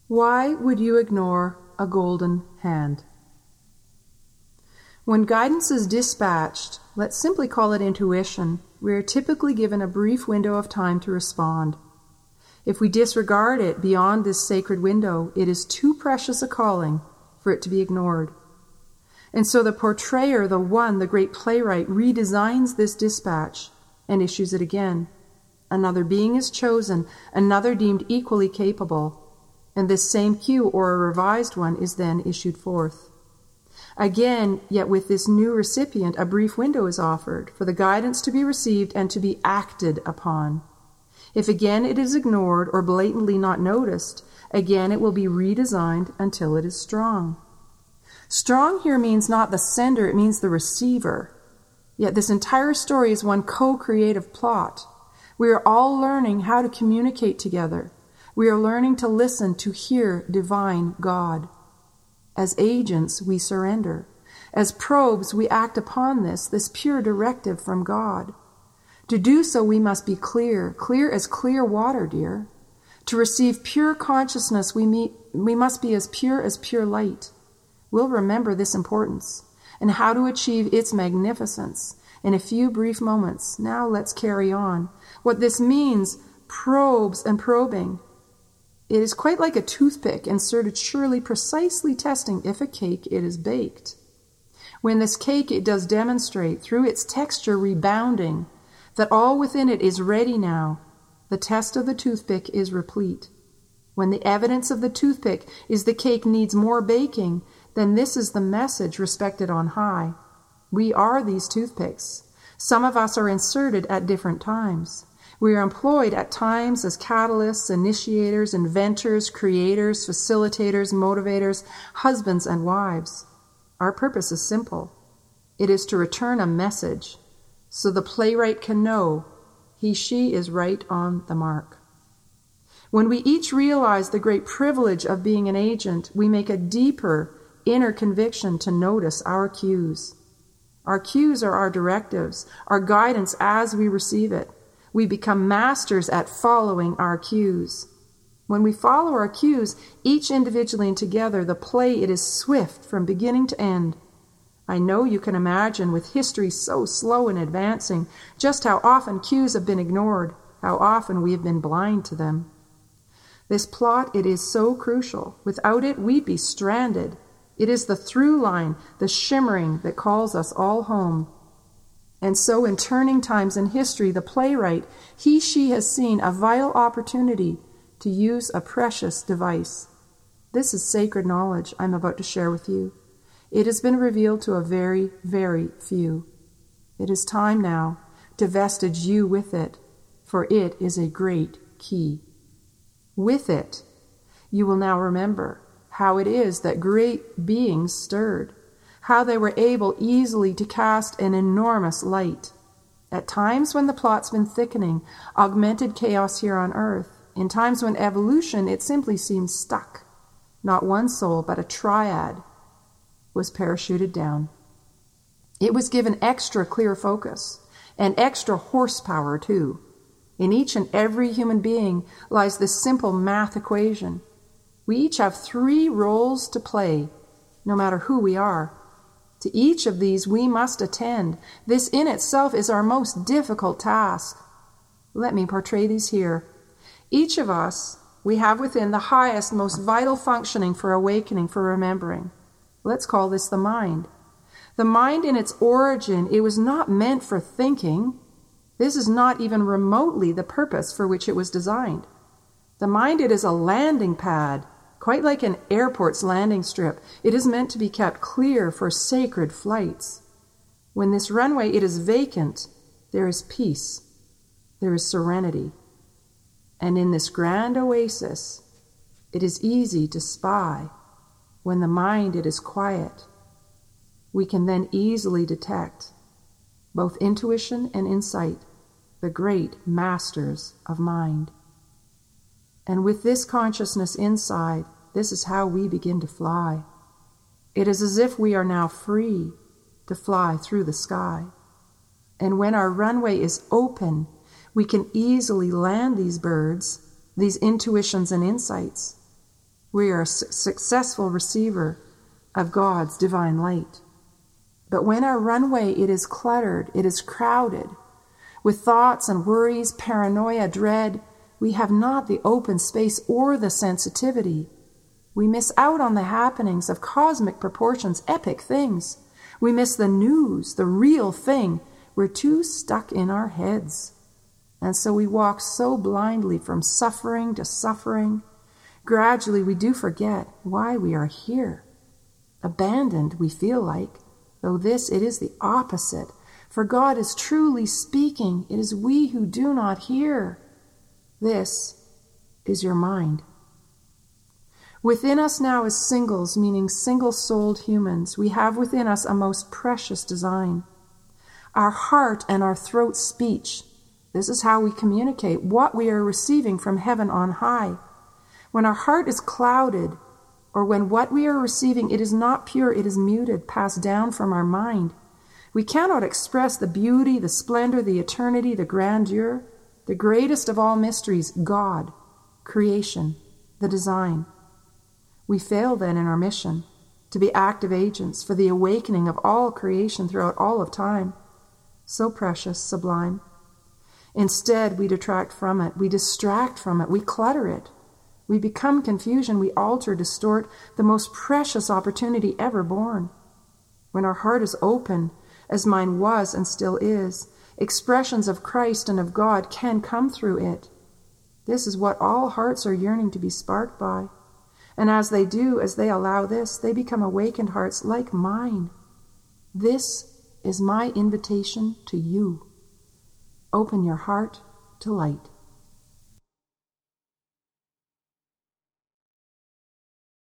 Why would you ignore a golden hand? When guidance is dispatched, let's simply call it intuition, we are typically given a brief window of time to respond. If we disregard it beyond this sacred window, it is too precious a calling for it to be ignored. And so the portrayer, the great playwright, redesigns this dispatch and issues it again. Another being is chosen, another deemed equally capable, and this same cue or a revised one is then issued forth. Again, yet with this new recipient, a brief window is offered for the guidance to be received and to be acted upon. If again it is ignored or blatantly not noticed, again it will be redesigned until it is strong. Strong here means not the sender, it means the receiver. Yet this entire story is one co-creative plot. We are all learning how to communicate together. We are learning to listen, to hear divine God. As agents, we surrender. As probes, we act upon this pure directive from God. To do so, we must be clear as clear water, dear. To receive pure consciousness, we must be as pure light. We'll remember this importance and how to achieve its magnificence in a few brief moments. Now let's carry on. What this means, probes and probing. It is quite like a toothpick inserted surely precisely testing if a cake it is baked. When this cake it does demonstrate through its texture rebounding that all within it is ready now, the test of the toothpick is replete. When the evidence of the toothpick is the cake needs more baking, then this is the message respected on high. We are these toothpicks. Some of us are inserted at different times. We are employed at times as catalysts, initiators, inventors, creators, facilitators, motivators, husbands and wives. Our purpose is simple. It is to return a message so the playwright can know she is right on the mark. When we each realize the great privilege of being an agent, we make a deeper inner conviction to notice our cues. Our cues are our directives, our guidance as we receive it. We become masters at following our cues. When we follow our cues, each individually and together, the play, it is swift from beginning to end. I know you can imagine, with history so slow in advancing, just how often cues have been ignored, how often we have been blind to them. This plot, it is so crucial. Without it, we'd be stranded. It is the through line, the shimmering that calls us all home. And so in turning times in history, the playwright, she has seen a vital opportunity to use a precious device. This is sacred knowledge I'm about to share with you. It has been revealed to a very, very few. It is time now to vestige you with it, for it is a great key. With it, you will now remember how it is that great beings stirred, how they were able easily to cast an enormous light. At times when the plot's been thickening, augmented chaos here on earth, in times when evolution, it simply seemed stuck. Not one soul, but a triad was parachuted down. It was given extra clear focus and extra horsepower too. In each and every human being lies this simple math equation. We each have 3 roles to play, no matter who we are. To each of these we must attend. This in itself is our most difficult task. Let me portray these here. Each of us, we have within the highest, most vital functioning for awakening, for remembering. Let's call this the mind. The mind in its origin, it was not meant for thinking. This is not even remotely the purpose for which it was designed. The mind, it is a landing pad, quite like an airport's landing strip. It is meant to be kept clear for sacred flights. When this runway, it is vacant, there is peace, there is serenity. And in this grand oasis, it is easy to spy. When the mind, it is quiet, we can then easily detect both intuition and insight, the great masters of mind. And with this consciousness inside, this is how we begin to fly. It is as if we are now free to fly through the sky. And when our runway is open, we can easily land these birds, these intuitions and insights. We are a successful receiver of God's divine light. But when our runway, it is cluttered, it is crowded with thoughts and worries, paranoia, dread, we have not the open space or the sensitivity. We miss out on the happenings of cosmic proportions, epic things. We miss the news, the real thing. We're too stuck in our heads. And so we walk so blindly from suffering to suffering. Gradually, we do forget why we are here. Abandoned, we feel like, though it is the opposite. For God is truly speaking. It is we who do not hear. This is your mind. Within us now as singles, meaning single-souled humans, we have within us a most precious design. Our heart and our throat speech. This is how we communicate what we are receiving from heaven on high. When our heart is clouded, or when what we are receiving, it is not pure, it is muted, passed down from our mind, we cannot express the beauty, the splendor, the eternity, the grandeur, the greatest of all mysteries, God, creation, the design. We fail then in our mission to be active agents for the awakening of all creation throughout all of time. So precious, sublime. Instead, we detract from it, we distract from it, we clutter it. We become confusion, we alter, distort the most precious opportunity ever born. When our heart is open, as mine was and still is, expressions of Christ and of God can come through it. This is what all hearts are yearning to be sparked by. And as they do, as they allow this, they become awakened hearts like mine. This is my invitation to you. Open your heart to light.